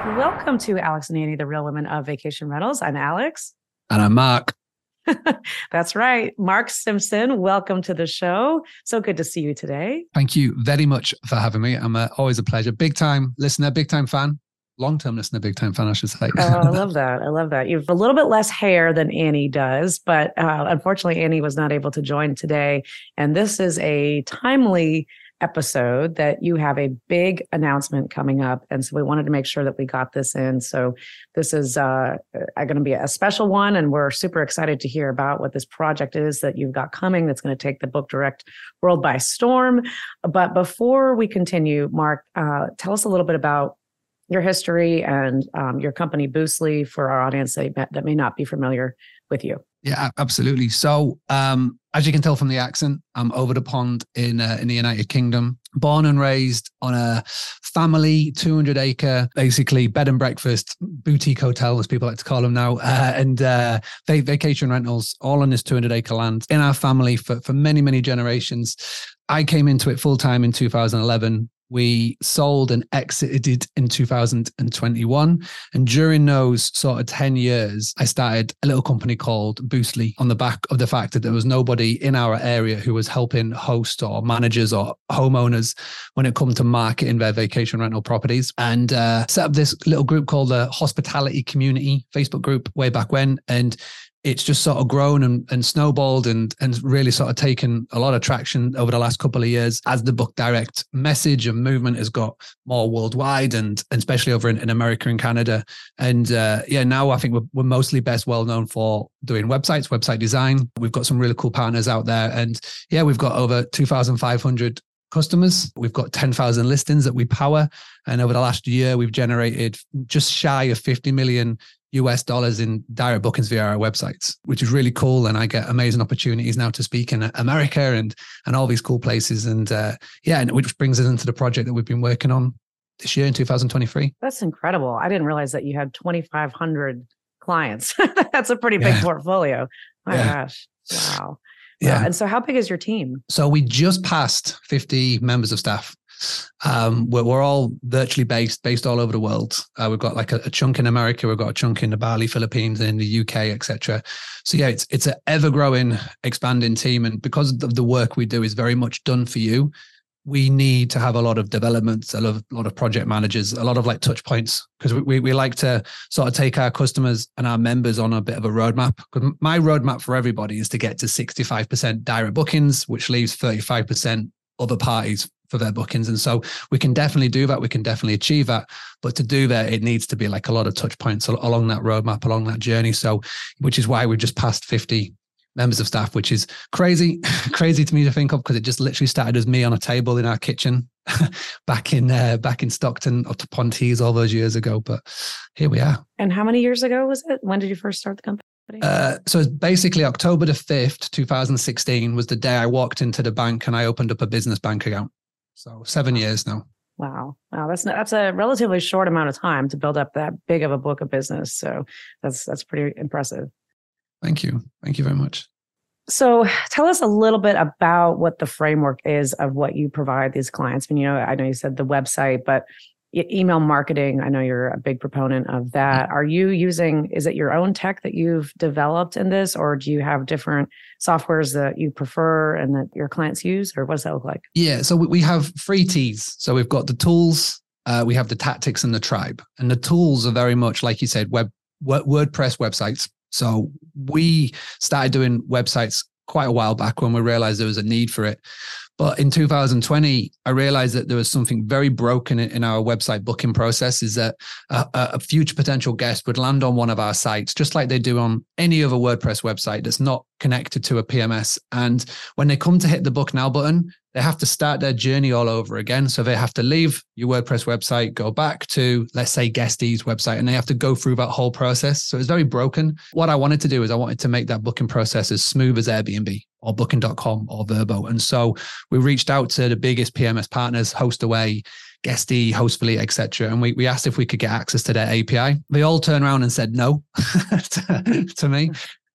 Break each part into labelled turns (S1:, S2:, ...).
S1: Welcome to Alex and Annie, the real women of vacation rentals. I'm Alex.
S2: And I'm Mark.
S1: That's right. Mark Simpson, welcome to the show. So good to see you today.
S2: Thank you very much for having me. I'm always a pleasure. Big time listener, big time fan. Long-term listener, big time fan, I should say.
S1: Oh, I love that. I love that. You have a little bit less hair than Annie does, but unfortunately, Annie was not able to join today. And this is a timely episode that you have a big announcement coming up. And so we wanted to make sure that we got this in. So this is going to be a special one. And we're super excited to hear about what this project is that you've got coming that's going to take the Book Direct world by storm. But before we continue, Mark, tell us a little bit about your history and your company, Boostly, for our audience that may not be familiar with you.
S2: Yeah, absolutely. So as you can tell from the accent, I'm over the pond in the United Kingdom, born and raised on a family 200-acre, basically bed and breakfast, boutique hotel, as people like to call them now, and vacation rentals, all on this 200-acre land in our family for many, many generations. I came into it full-time in 2011. We sold and exited in 2021. And during those sort of 10 years, I started a little company called Boostly on the back of the fact that there was nobody in our area who was helping hosts or managers or homeowners when it come to marketing their vacation rental properties. And set up this little group called the Hospitality Community Facebook group way back when. And it's just sort of grown and snowballed and really sort of taken a lot of traction over the last couple of years as the Book Direct message and movement has got more worldwide and especially over in America and Canada. And now I think we're mostly best well known for doing websites, website design. We've got some really cool partners out there. And yeah, we've got over 2,500 customers. We've got 10,000 listings that we power. And over the last year, we've generated just shy of $50 million in direct bookings via our websites, which is really cool. And I get amazing opportunities now to speak in America and all these cool places. And and which brings us into the project that we've been working on this year in 2023.
S1: That's incredible. I didn't realize that you had 2,500 clients. That's a pretty big portfolio. My gosh. Wow.
S2: Yeah.
S1: And so how big is your team?
S2: So we just passed 50 members of staff. We're all virtually based all over the world. We've got like a chunk in America, we've got a chunk in the Bali, Philippines, and in the UK, etc. So yeah, it's an ever-growing, expanding team, and because of the work we do is very much done for you, we need to have a lot of developments, a lot of project managers, a lot of like touch points, because we like to sort of take our customers and our members on a bit of a roadmap. Because my roadmap for everybody is to get to 65% direct bookings, which leaves 35% other parties for their bookings. And so we can definitely do that. We can definitely achieve that. But to do that, it needs to be like a lot of touch points along that roadmap, along that journey. So, which is why we've just passed 50 members of staff, which is crazy to me to think of, because it just literally started as me on a table in our kitchen back in Stockton up to Pontees all those years ago. But here we are.
S1: And how many years ago was it? When did you first start the company?
S2: So it's basically October the 5th, 2016 was the day I walked into the bank and I opened up a business bank account. So 7 years now.
S1: Wow. That's a relatively short amount of time to build up that big of a book of business. So that's pretty impressive.
S2: Thank you. Thank you very much.
S1: So tell us a little bit about what the framework is of what you provide these clients. I mean, I know you said the website, but email marketing, I know you're a big proponent of that. Are you is it your own tech that you've developed in this, or do you have different softwares that you prefer and that your clients use, or what does that look like?
S2: Yeah, so we have 3 T's. So we've got the tools, we have the tactics, and the tribe. And the tools are very much, like you said, WordPress websites. So we started doing websites quite a while back when we realized there was a need for it. But in 2020, I realized that there was something very broken in our website booking process, is that a future potential guest would land on one of our sites, just like they do on any other WordPress website that's not connected to a PMS. And when they come to hit the book now button, they have to start their journey all over again. So they have to leave your WordPress website, go back to, let's say, Guestie's website, and they have to go through that whole process. So it's very broken. What I wanted to do is I wanted to make that booking process as smooth as Airbnb or Booking.com or Vrbo. And so we reached out to the biggest PMS partners, HostAway, Guesty, Hostfully, etc. And we asked if we could get access to their API. They all turned around and said no to me.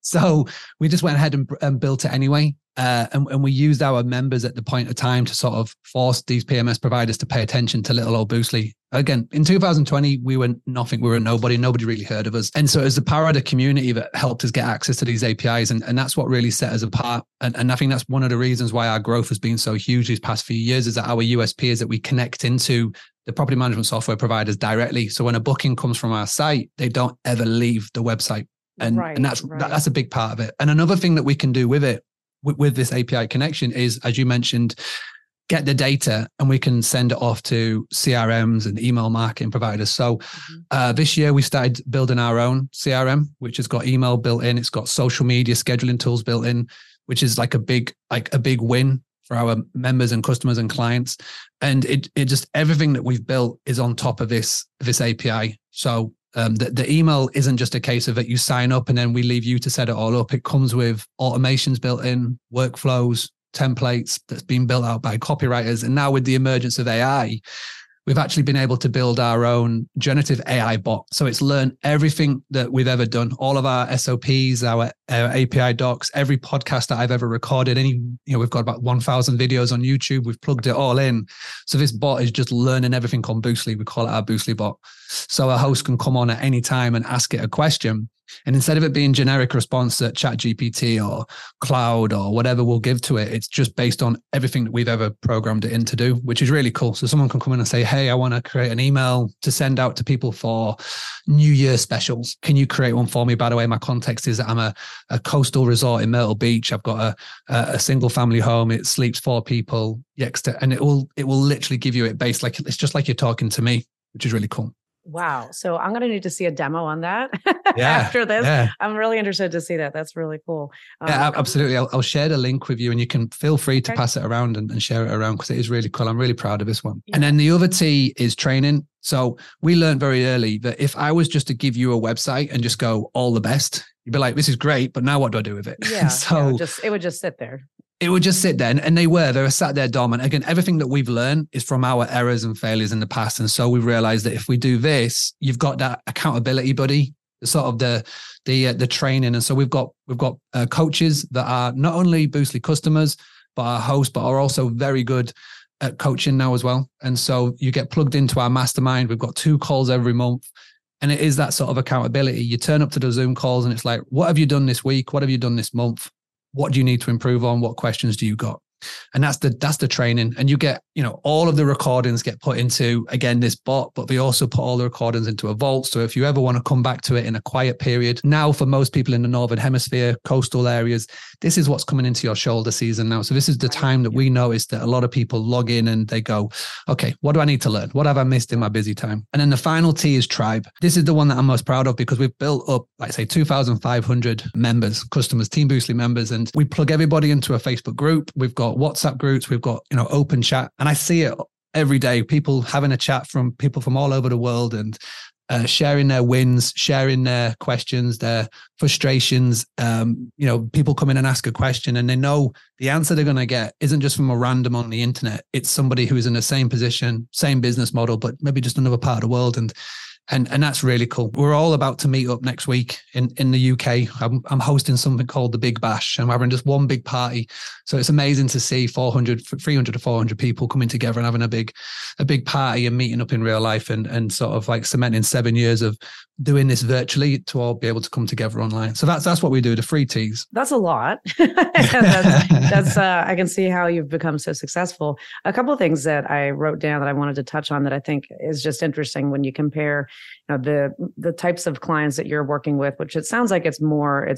S2: So we just went ahead and built it anyway. And we used our members at the point of time to sort of force these PMS providers to pay attention to little old Boostly. Again, in 2020, we were nothing. We were nobody. Nobody really heard of us. And so it was the power of the community that helped us get access to these APIs. And that's what really set us apart. And I think that's one of the reasons why our growth has been so huge these past few years, is that our USP is that we connect into the property management software providers directly. So when a booking comes from our site, they don't ever leave the website. And that's a big part of it. And another thing that we can do with it, with this API connection, is, as you mentioned, get the data and we can send it off to CRMs and email marketing providers. So this year we started building our own CRM, which has got email built in. It's got social media scheduling tools built in, which is like a big win for our members and customers and clients. And it just, everything that we've built is on top of this API. So the email isn't just a case of it, you sign up and then we leave you to set it all up. It comes with automations built in, workflows, templates that's been built out by copywriters. And now with the emergence of AI, we've actually been able to build our own generative AI bot. So it's learned everything that we've ever done, all of our SOPs, our API docs, every podcast that I've ever recorded. We've got about 1,000 videos on YouTube. We've plugged it all in. So this bot is just learning everything on Boostly. We call it our Boostly bot. So a host can come on at any time and ask it a question. And instead of it being generic response that ChatGPT or Cloud or whatever will give to it, it's just based on everything that we've ever programmed it in to do, which is really cool. So someone can come in and say, hey, I want to create an email to send out to people for New Year specials. Can you create one for me? By the way, my context is that I'm a coastal resort in Myrtle Beach. I've got a single family home. It sleeps 4 people. And it will literally give you it based like, it's just like you're talking to me, which is really cool.
S1: Wow. So I'm going to need to see a demo on that
S2: Yeah,
S1: after this.
S2: Yeah.
S1: I'm really interested to see that. That's really cool.
S2: Yeah, absolutely. I'll share the link with you and you can feel free to pass it around and share it around because it is really cool. I'm really proud of this one. Yeah. And then the other T is training. So we learned very early that if I was just to give you a website and just go all the best, you'd be like, this is great, but now what do I do with it?
S1: Yeah. So it would just sit there.
S2: It would just sit there and they were sat there dormant. Again, everything that we've learned is from our errors and failures in the past. And so we realized that if we do this, you've got that accountability buddy, sort of the training. And so we've got coaches that are not only Boostly customers, but our hosts, but are also very good at coaching now as well. And so you get plugged into our mastermind. We've got 2 calls every month. And it is that sort of accountability. You turn up to the Zoom calls and it's like, what have you done this week? What have you done this month? What do you need to improve on? What questions do you got? And that's the training. And you get, all of the recordings get put into, again, this bot, but we also put all the recordings into a vault. So if you ever want to come back to it in a quiet period, now for most people in the Northern Hemisphere, coastal areas, this is what's coming into your shoulder season now. So this is the time that we notice that a lot of people log in and they go, okay, what do I need to learn? What have I missed in my busy time? And then the final T is tribe. This is the one that I'm most proud of because we've built up, like say, 2,500 members, customers, Team Boostly members, and we plug everybody into a Facebook group. We've got WhatsApp groups, we've got, open chat. And I see it every day, people having a chat from people from all over the world and sharing their wins, sharing their questions, their frustrations. People come in and ask a question and they know the answer they're going to get isn't just from a random on the internet. It's somebody who is in the same position, same business model, but maybe just another part of the world. And that's really cool. We're all about to meet up next week in the UK. I'm hosting something called the Big Bash. I'm having just one big party. So it's amazing to see 300 to 400 people coming together and having a big party and meeting up in real life and sort of like cementing 7 years of doing this virtually to all be able to come together online. So that's what we do, the 3 Ts.
S1: That's a lot. that's I can see how you've become so successful. A couple of things that I wrote down that I wanted to touch on that I think is just interesting when you compare the types of clients that you're working with, which it sounds like it's the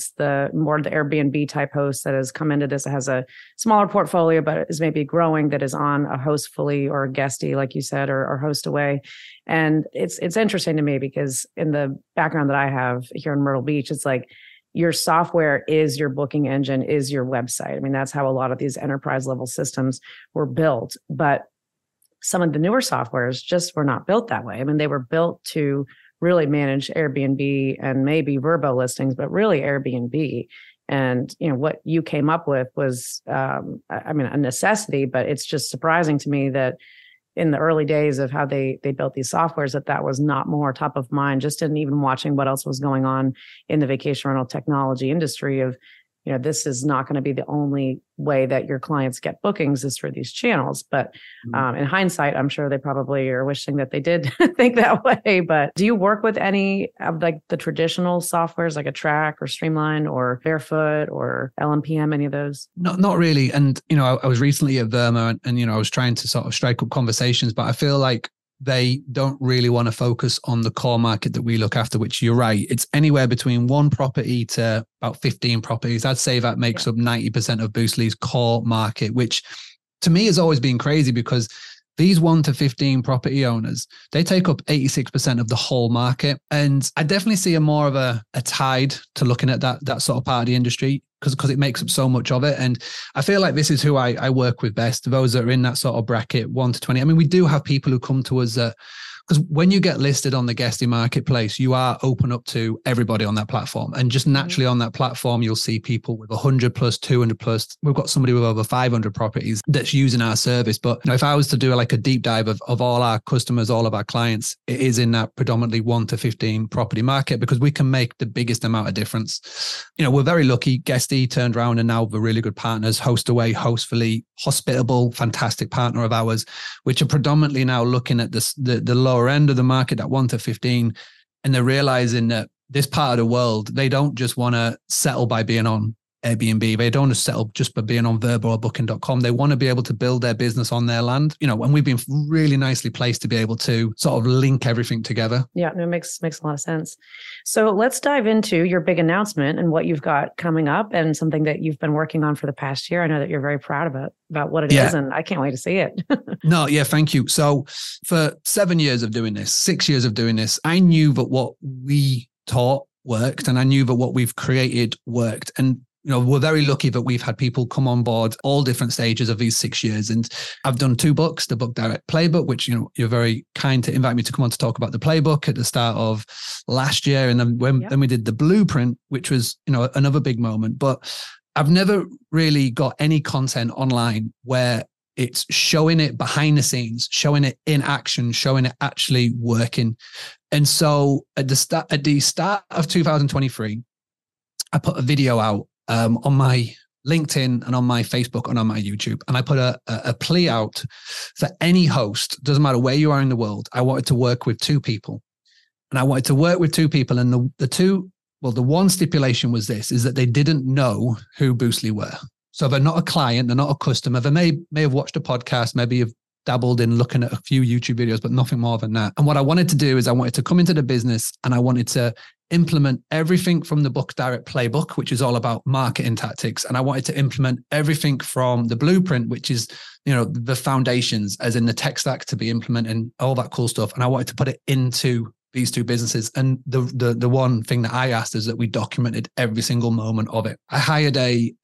S1: Airbnb type host that has come into this, that has a smaller portfolio, but is maybe growing, that is on a Hostfully or a Guesty, like you said, or HostAway. And it's interesting to me because in the background that I have here in Myrtle Beach, it's like your software is your booking engine, is your website. I mean, that's how a lot of these enterprise level systems were built. But some of the newer softwares just were not built that way. I mean, they were built to really manage Airbnb and maybe Vrbo listings, but really Airbnb. And, what you came up with was, a necessity, but it's just surprising to me that in the early days of how they built these softwares, that was not more top of mind, just in even watching what else was going on in the vacation rental technology industry of, this is not going to be the only way that your clients get bookings is through these channels. But in hindsight, I'm sure they probably are wishing that they did think that way. But do you work with any of like the traditional softwares like Attract or Streamline or Barefoot or LMPM, any of those?
S2: Not really. And, I was recently at Verma and, I was trying to sort of strike up conversations, but I feel like they don't really want to focus on the core market that we look after, which you're right. It's anywhere between 1 property to about 15 properties. I'd say that makes up 90% of Boostly's core market, which to me has always been crazy because these 1 to 15 property owners, they take up 86% of the whole market. And I definitely see more of a tide to looking at that sort of part of the industry because it makes up so much of it. And I feel like this is who I work with best, those that are in that sort of bracket 1 to 20. I mean, we do have people who come to us because when you get listed on the Guesty marketplace, you are open up to everybody on that platform. And just naturally on that platform, you'll see people with 100 plus, 200 plus. We've got somebody with over 500 properties that's using our service. But if I was to do like a deep dive of all our customers, all of our clients, it is in that predominantly 1 to 15 property market because we can make the biggest amount of difference. We're very lucky. Guesty turned around and now we're really good partners. HostAway, Hostfully, hospitable, fantastic partner of ours, which are predominantly now looking at the lower end of the market at 1 to 15. And they're realizing that this part of the world, they don't just want to settle by being on Airbnb. They don't want to settle just by being on Vrbo or Booking.com. They want to be able to build their business on their land, and we've been really nicely placed to be able to sort of link everything together.
S1: Yeah, no, it makes a lot of sense. So let's dive into your big announcement and what you've got coming up and something that you've been working on for the past year. I know that you're very proud about what it is, and I can't wait to see it.
S2: No, yeah, thank you. So for 7 years of doing this, 6 years of doing this, I knew that what we taught worked and I knew that what we've created worked. And we're very lucky that we've had people come on board all different stages of these 6 years. And I've done 2 books, the Book Direct Playbook, which, you're very kind to invite me to come on to talk about the playbook at the start of last year. And then we did the Blueprint, which was, another big moment. But I've never really got any content online where it's showing it behind the scenes, showing it in action, showing it actually working. And so at the start of 2023, I put a video out on my LinkedIn and on my Facebook and on my YouTube. And I put a plea out for any host, doesn't matter where you are in the world. I wanted to work with 2 people. And I wanted to work with 2 people. And the one stipulation was this, is that they didn't know who Boostly were. So they're not a client, they're not a customer. They may have watched a podcast, maybe have dabbled in looking at a few YouTube videos, but nothing more than that. And what I wanted to do is I wanted to come into the business and I wanted to implement everything from the Book Direct Playbook, which is all about marketing tactics. And I wanted to implement everything from the Blueprint, which is, the foundations, as in the tech stack to be implementing all that cool stuff. And I wanted to put it into these 2 businesses. And the one thing that I asked is that we documented every single moment of it. I hired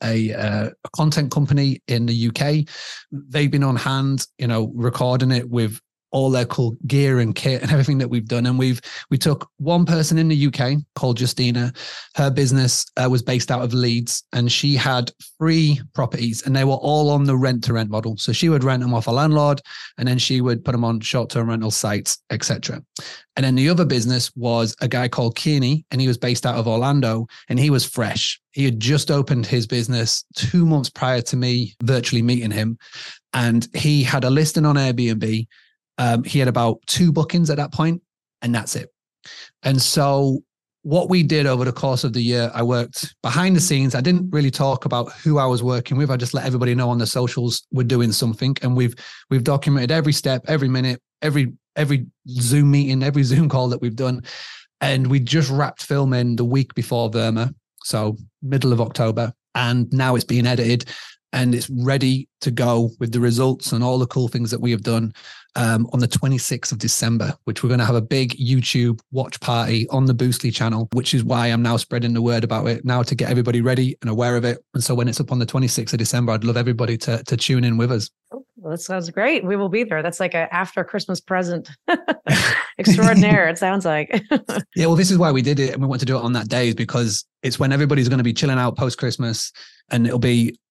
S2: a content company in the UK. They've been on hand, recording it with all their cool gear and kit and everything that we've done. And we took one person in the UK called Justina. Her business was based out of Leeds and she had 3 properties and they were all on the rent to rent model. So she would rent them off a landlord and then she would put them on short-term rental sites, etc. And then the other business was a guy called Kearney and he was based out of Orlando and he was fresh. He had just opened his business 2 months prior to me virtually meeting him. And he had a listing on Airbnb. He had about 2 bookings at that point, and that's it. And so what we did over the course of the year, I worked behind the scenes. I didn't really talk about who I was working with. I just let everybody know on the socials we're doing something. And we've documented every step, every minute, every Zoom meeting, every Zoom call that we've done. And we just wrapped filming the week before Verma, so middle of October. And now it's being edited and it's ready to go with the results and all the cool things that we have done on the 26th of December, which we're going to have a big YouTube watch party on the Boostly channel, which is why I'm now spreading the word about it now to get everybody ready and aware of it. And so when it's up on the 26th of December, I'd love everybody to tune in with us.
S1: Well, that sounds great. We will be there. That's like an after Christmas present extraordinaire, it sounds like.
S2: Yeah, well, this is why we did it. And we want to do it on that day is because it's when everybody's going to be chilling out post-Christmas and it'll be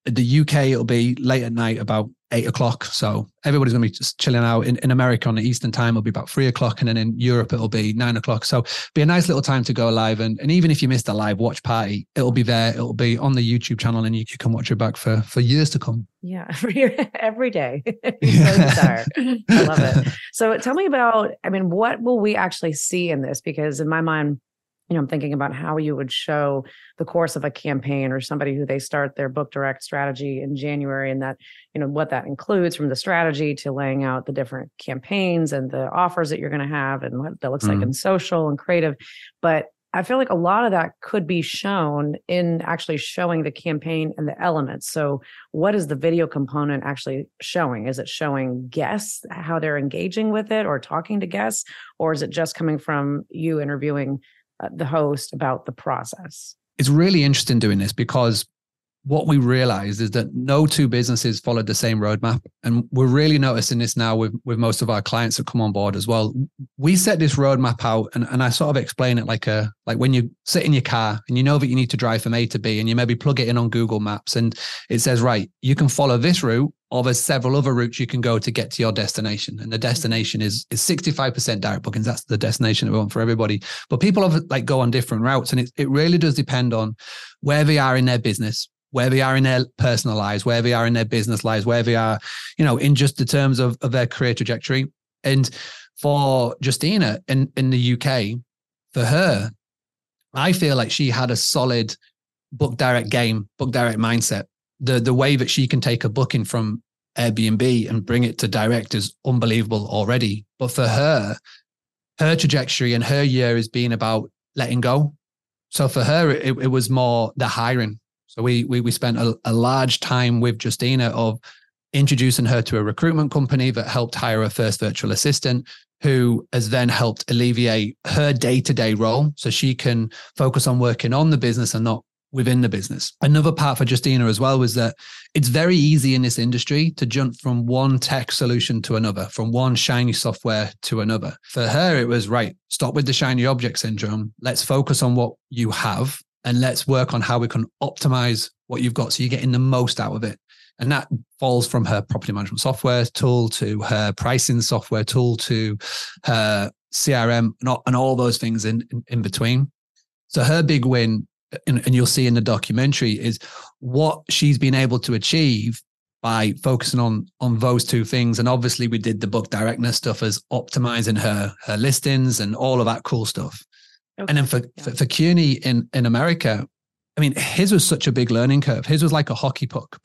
S2: the UK, it'll be late at night, about 8 o'clock. So everybody's going to be just chilling out. In America on the Eastern time, it'll be about 3 o'clock. And then in Europe, it'll be 9 o'clock. So be a nice little time to go live. And even if you missed a live watch party, it'll be there. It'll be on the YouTube channel and you can watch it back for years to come.
S1: Yeah, every day. You're so tired. I love it. So tell me about, what will we actually see in this? Because in my mind, I'm thinking about how you would show the course of a campaign or somebody who they start their book direct strategy in January, and that, what that includes from the strategy to laying out the different campaigns and the offers that you're going to have and what that looks like in social and creative. But I feel like a lot of that could be shown in actually showing the campaign and the elements. So what is the video component actually showing? Is it showing guests, how they're engaging with it or talking to guests? Or is it just coming from you interviewing the host about the process?
S2: It's really interesting doing this because what we realized is that no two businesses followed the same roadmap. And we're really noticing this now with most of our clients that come on board as well. We set this roadmap out and I sort of explain it like when you sit in your car and you know that you need to drive from A to B and you maybe plug it in on Google Maps and it says, right, you can follow this route or there's several other routes you can go to get to your destination. And the destination is 65% direct bookings. That's the destination that we want for everybody. But people go on different routes and it really does depend on where they are in their business, where they are in their personal lives, where they are in their business lives, where they are, in just the terms of their career trajectory. And for Justina in the UK, for her, I feel like she had a solid book direct game, book direct mindset. The way that she can take a booking from Airbnb and bring it to direct is unbelievable already. But for her trajectory and her year is being about letting go. So for her, it was more the hiring. So we spent a large time with Justina of introducing her to a recruitment company that helped hire her first virtual assistant, who has then helped alleviate her day-to-day role so she can focus on working on the business and not within the business. Another part for Justina as well was that it's very easy in this industry to jump from one tech solution to another, from one shiny software to another. For her, it was, right, stop with the shiny object syndrome. Let's focus on what you have and let's work on how we can optimize what you've got so you're getting the most out of it. And that falls from her property management software tool to her pricing software tool to her CRM and all those things in between. So her big win, and you'll see in the documentary, is what she's been able to achieve by focusing on those two things. And obviously we did the book directness stuff as optimizing her listings and all of that cool stuff. Okay. And then for CUNY in America, I mean, his was such a big learning curve. His was like a hockey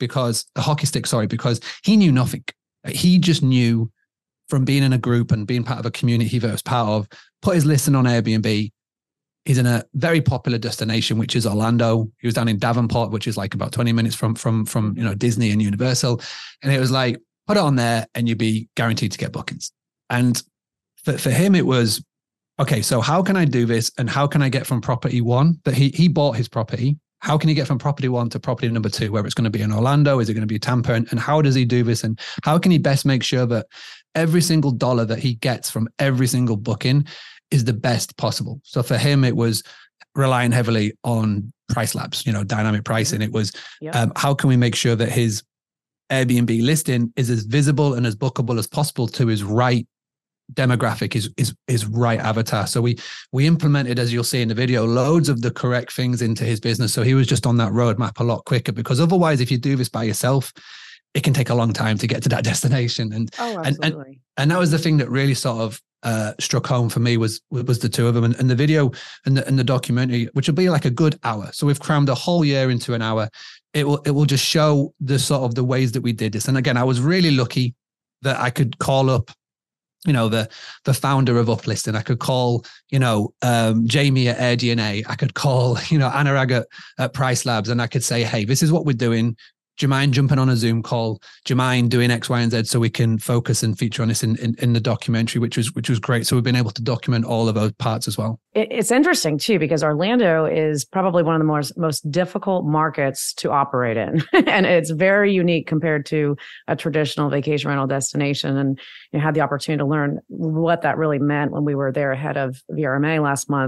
S2: stick, because he knew nothing. He just knew from being in a group and being part of a community that was part of, put his listing on Airbnb. He's in a very popular destination, which is Orlando. He was down in Davenport, which is like about 20 minutes from Disney and Universal. And it was like, put it on there and you'd be guaranteed to get bookings. And for him, it was, okay, so how can I do this? And how can I get from property one that he bought his property? How can he get from property one to property number two, where it's going to be in Orlando? Is it going to be Tampa? And how does he do this? And how can he best make sure that every single dollar that he gets from every single booking is the best possible? So for him, it was relying heavily on price labs, dynamic pricing. It was how can we make sure that his Airbnb listing is as visible and as bookable as possible to his right demographic, his right avatar. So we implemented, as you'll see in the video, loads of the correct things into his business. So he was just on that roadmap a lot quicker, because otherwise, if you do this by yourself, it can take a long time to get to that destination. And
S1: absolutely.
S2: And that was the thing that really sort of struck home for me was the two of them, and the video and the documentary, which will be like a good hour. So we've crammed a whole year into an hour. It will just show the sort of the ways that we did this. And again, I was really lucky that I could call up, the founder of Uplisting. I could call, Jamie at AirDNA. I could call, Anurag at Price Labs, and I could say, hey, this is what we're doing. Do you mind jumping on a Zoom call? Do you mind doing X, Y, and Z so we can focus and feature on this in the documentary, which was great. So we've been able to document all of those parts as well.
S1: It's interesting too, because Orlando is probably one of the most difficult markets to operate in. And it's very unique compared to a traditional vacation rental destination. And you had the opportunity to learn what that really meant when we were there ahead of VRMA last month.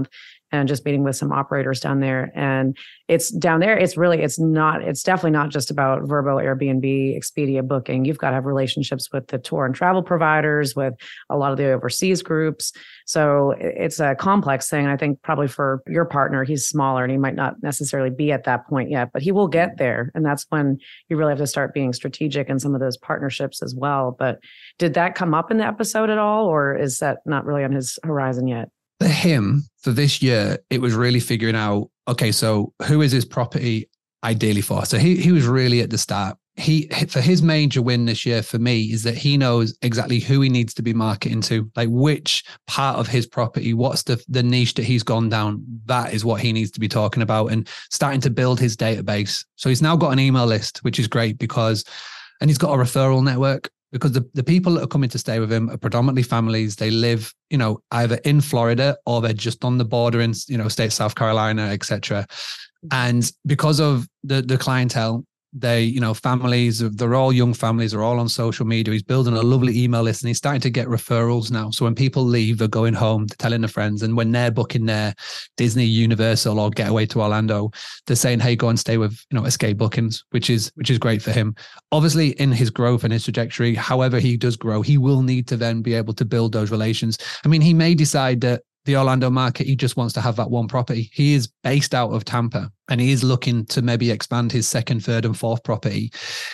S1: and just meeting with some operators down there. And it's down there. It's definitely not just about Vrbo, Airbnb, Expedia booking. You've got to have relationships with the tour and travel providers, with a lot of the overseas groups. So it's a complex thing. I think probably for your partner, he's smaller and he might not necessarily be at that point yet, but he will get there. And that's when you really have to start being strategic in some of those partnerships as well. But did that come up in the episode at all, or is that not really on his horizon yet?
S2: For him, for this year, it was really figuring out, okay, so who is his property ideally for? So he was really at the start. For his major win this year for me is that he knows exactly who he needs to be marketing to, like which part of his property, what's the niche that he's gone down. That is what he needs to be talking about and starting to build his database. So he's now got an email list, which is great and he's got a referral network. Because the people that are coming to stay with him are predominantly families. They live, either in Florida or they're just on the border in, state of South Carolina, etc. And because of the clientele, families, they're all young families, they're all on social media. He's building a lovely email list and he's starting to get referrals now. So when people leave, they're going home, they're telling their friends. And when they're booking their Disney, Universal or Getaway to Orlando, they're saying, hey, go and stay with, Escape Bookings, which is great for him. Obviously in his growth and his trajectory, however he does grow, he will need to then be able to build those relations. I mean, he may decide that the Orlando market, he just wants to have that one property. He is based out of Tampa and he is looking to maybe expand his second, third and fourth property,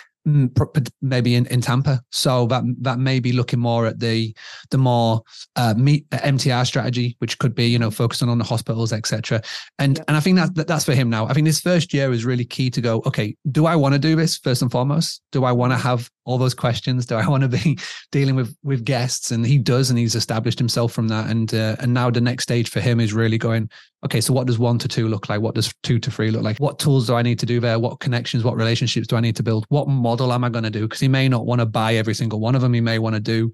S2: maybe in Tampa. So that may be looking more at the more MTR strategy, which could be, focusing on the hospitals, etc. And I think that's for him now. I think this first year is really key to go, okay, do I want to do this first and foremost? Do I want to have all those questions? Do I want to be dealing with guests? And he does, and he's established himself from that. And now the next stage for him is really going, okay, so what does 1 to 2 look like? What does 2 to 3 look like? What tools do I need to do there? What connections, what relationships do I need to build? What model am I going to do? Because he may not want to buy every single one of them. He may want to do,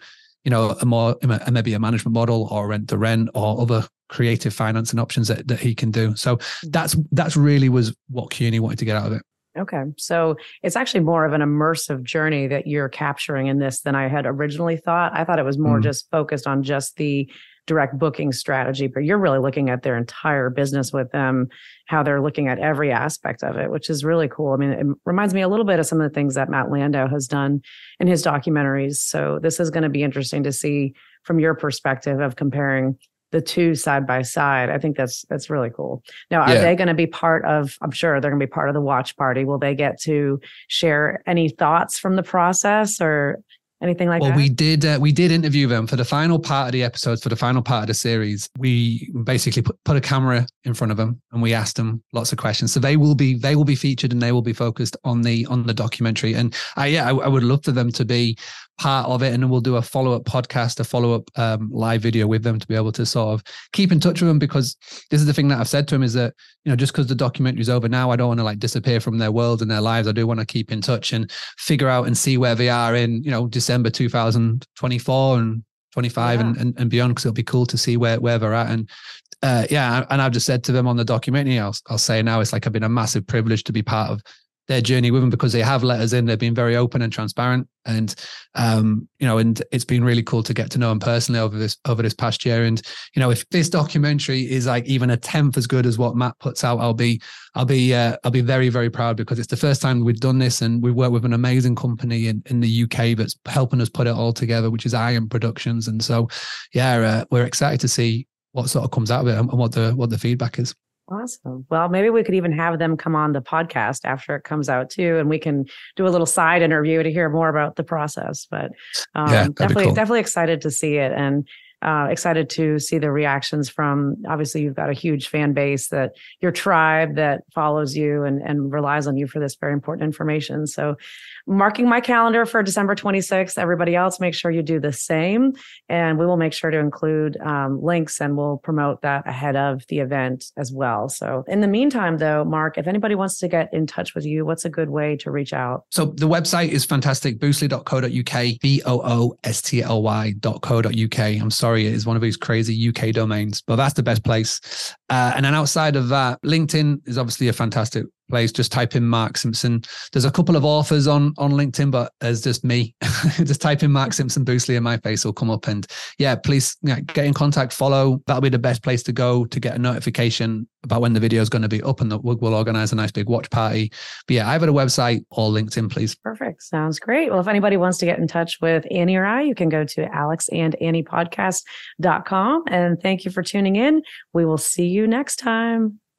S2: maybe a management model or rent to rent or other creative financing options that he can do. So that's really was what CUNY wanted to get out of it.
S1: Okay. So it's actually more of an immersive journey that you're capturing in this than I had originally thought. I thought it was more just focused on just the direct booking strategy, but you're really looking at their entire business with them, how they're looking at every aspect of it, which is really cool. I mean, it reminds me a little bit of some of the things that Matt Landau has done in his documentaries. So this is going to be interesting to see from your perspective of comparing the two side by side. I think that's really cool. Now, are they going to be part of, I'm sure they're going to be part of the watch party. Will they get to share any thoughts from the process or anything like that?
S2: Well, we did interview them for the final part of the episodes, for the final part of the series. We basically put a camera in front of them and we asked them lots of questions. So they will be featured and they will be focused on the documentary. And I would love for them to be part of it, and we'll do a follow-up podcast, a follow-up live video with them to be able to sort of keep in touch with them, because this is the thing that I've said to him is that, just because the documentary is over now, I don't want to disappear from their world and their lives. I do want to keep in touch and figure out and see where they are in, December 2024 and 25 and beyond, because it'll be cool to see where they're at. And and I've just said to them on the documentary, I'll say now, it's like I've been a massive privilege to be part of their journey with them, because they have let us in. They've been very open and transparent, and and it's been really cool to get to know them personally over this past year. And if this documentary is like even a tenth as good as what Matt puts out, I'll be very, very proud, because it's the first time we've done this, and we work with an amazing company in the UK that's helping us put it all together, which is Iron Productions. And so we're excited to see what sort of comes out of it and what the feedback is.
S1: Awesome. Well, maybe we could even have them come on the podcast after it comes out too, and we can do a little side interview to hear more about the process. But definitely excited to see it, and excited to see the reactions from, obviously you've got a huge fan base, that your tribe that follows you and relies on you for this very important information. So marking my calendar for December 26th. Everybody else, make sure you do the same. And we will make sure to include links, and we'll promote that ahead of the event as well. So in the meantime, though, Mark, if anybody wants to get in touch with you, what's a good way to reach out?
S2: So the website is fantastic, boostly.co.uk, boostly.co.uk. I'm sorry, it is one of these crazy UK domains, but that's the best place. And then outside of that, LinkedIn is obviously a fantastic place. Just type in Mark Simpson. There's a couple of authors on LinkedIn, but as just me, just type in Mark Simpson Boostly and my face will come up. And yeah, please get in contact, follow. That'll be the best place to go to get a notification about when the video is going to be up, and we'll organize a nice big watch party. But yeah, either the website or LinkedIn, please.
S1: Perfect. Sounds great. Well, if anybody wants to get in touch with Annie or I, you can go to alexandanniepodcast.com. And thank you for tuning in. We will see you next time.